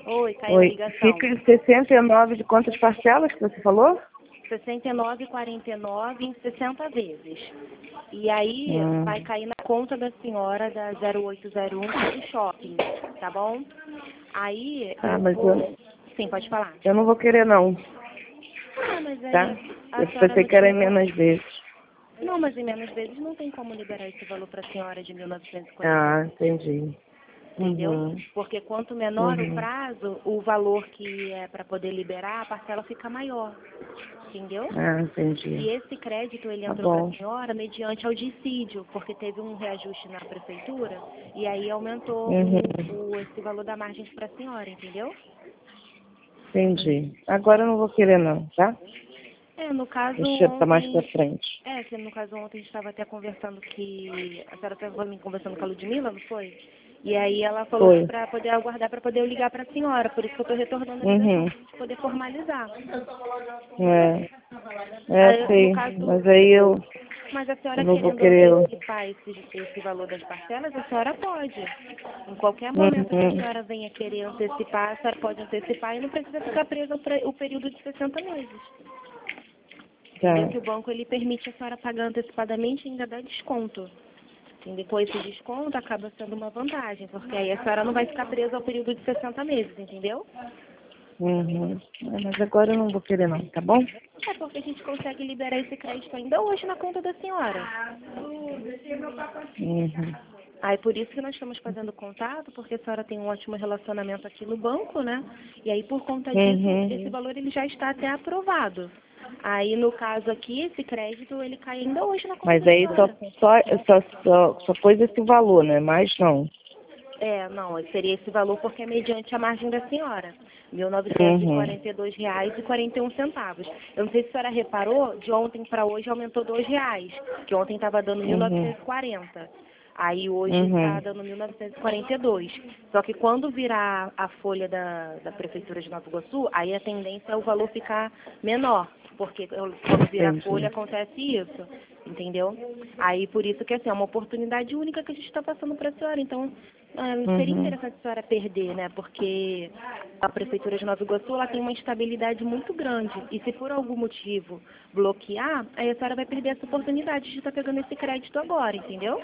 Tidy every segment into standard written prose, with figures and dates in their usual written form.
Oi, caiu a Oi, ligação. fica em 69 de quantas parcelas que você falou? 69,49 em 60 vezes. E aí vai cair na conta da senhora da 0801 do shopping, tá bom? Aí Mas Sim, pode falar. eu não vou querer não, Mas aí tá? a Eu senhora pensei não que era tinha... em menos vezes. Não, mas em menos vezes não tem como liberar esse valor para a senhora de 1940. Ah, entendi. Entendeu? Porque quanto menor o prazo, o valor que é para poder liberar, a parcela fica maior. Entendeu? Ah, entendi. E esse crédito ele Tá entrou para bom. a senhora mediante ao dissídio, porque teve um reajuste na prefeitura e aí aumentou esse valor da margem para a senhora, entendeu? Entendi. Agora eu não vou querer não, tá? No caso Deixa eu mais pra ontem... frente. que no caso ontem a gente estava até conversando que... A senhora estava conversando com a Ludmilla, não foi? E aí ela falou Foi. para poder aguardar para poder eu ligar para a senhora, por isso que eu estou retornando a ligação para a gente poder formalizar. Sei, No caso, mas aí eu mas a senhora não vou querendo querer. antecipar esse valor das parcelas, a senhora pode. Em qualquer momento que a senhora venha querer antecipar, a senhora pode antecipar e não precisa ficar presa o período de 60 meses. Entendeu? Que o banco ele permite a senhora pagar antecipadamente e ainda dá desconto. E com esse desconto acaba sendo uma vantagem, porque aí a senhora não vai ficar presa ao período de 60 meses, entendeu? Mas agora eu não vou querer não, tá bom? É porque a gente consegue liberar esse crédito ainda hoje na conta da senhora. Aí por isso que nós estamos fazendo contato, porque a senhora tem um ótimo relacionamento aqui no banco, né? E aí por conta disso, esse valor ele já está até aprovado. Aí no caso aqui, esse crédito ele cai ainda hoje na conta Mas da aí senhora. só pôs esse valor, né? Mais não. Não, seria esse valor porque é mediante a margem da senhora. R$ 1.942,41. Eu não sei se a senhora reparou, de ontem para hoje aumentou R$ 2, que ontem estava dando 1.940. Aí hoje está dando 1.942. Só que quando virar a folha da Prefeitura de Nova Iguaçu, aí a tendência é o valor ficar menor. Porque quando virar a folha acontece isso, entendeu? Aí por isso que assim, é uma oportunidade única que a gente está passando para a senhora. Então, seria interessante a senhora perder, né? Porque a Prefeitura de Nova Iguaçu ela tem uma instabilidade muito grande. E se por algum motivo bloquear, aí a senhora vai perder essa oportunidade de estar pegando esse crédito agora, entendeu?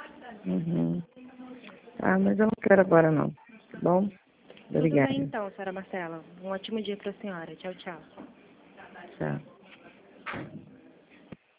Mas eu não quero agora não, tá bom? Obrigada. Tudo bem então, senhora Marcela. Um ótimo dia para a senhora. Tchau, tchau. Tchau.